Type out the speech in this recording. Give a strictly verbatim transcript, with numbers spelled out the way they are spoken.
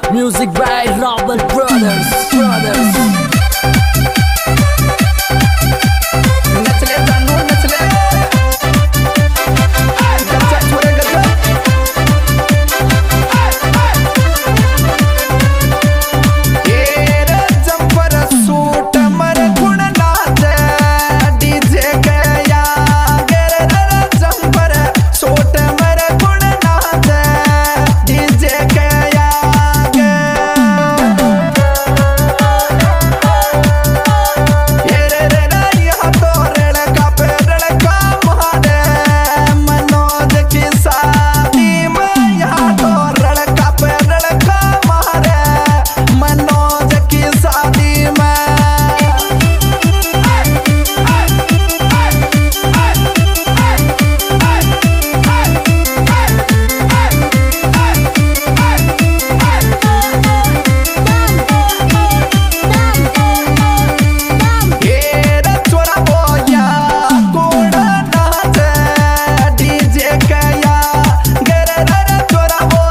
Music by Robert Brothers Brothers नचले जानू नचले गच्चा छोरे गच्चा ये रे जंपर सूट मर गुण नाचे डीजे के या गे रे जंपर सूट मर गुण नाचे डीजे के या गे ये रे रे रे यहाँ तो लड़का पे लड़का मारे मनोज की शादी में यहाँ तो लड़का पे लड़का मारे मनोज की शादी में ये रे चोरा बोया गोड़ा नाचे डीजे के या गे रे रे चोरा